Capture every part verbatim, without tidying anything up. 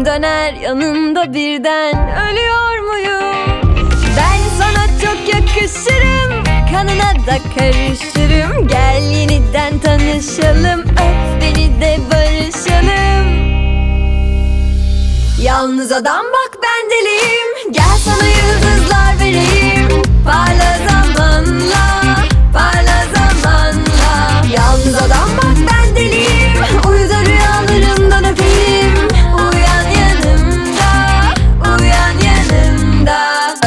döner yanımda birden, ölüyor muyum? Ben sana çok yakışırım, kanına da karışırım. Gel yeniden tanışalım, öp beni de barışalım. Yalnız adam bak ben deliyim, gel sana yıldızlar vereyim. Parla zamanla, parla zamanla. Yalnız adam bak ben deliyim, uyu da rüyalarımdan öpeyim. Uyan yanımda, uyan yanımda.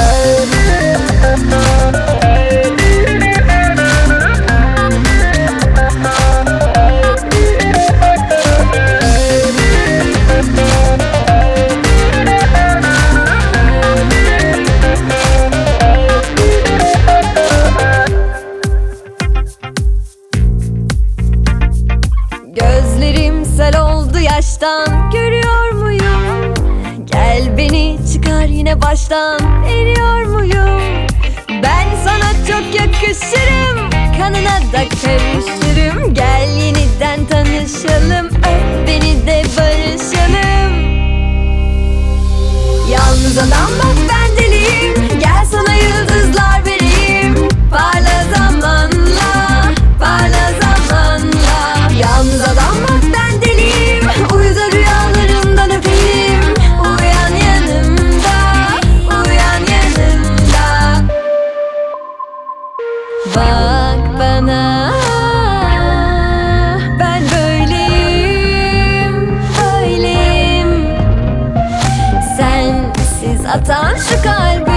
Gözlerim sel oldu yaştan, görüyor muyum? Gel beni çıkar yine baştan, eriyor muyum? Ben sana çok yakışırım, kanına da karışırım. Gel yeniden tanışalım, öp beni de barışalım. Yalnız adam bak ben deliyim, gel sana yıldızlar vereyim. Parla zamanla, parla zamanla. Yalnız adam bak ben deliyim, uyu da rüyalarımdan öpeyim. Uyan yanımda, uyan yanımda. Bak bana, ben böyleyim, böyleyim. Sensiz atan şu kalbim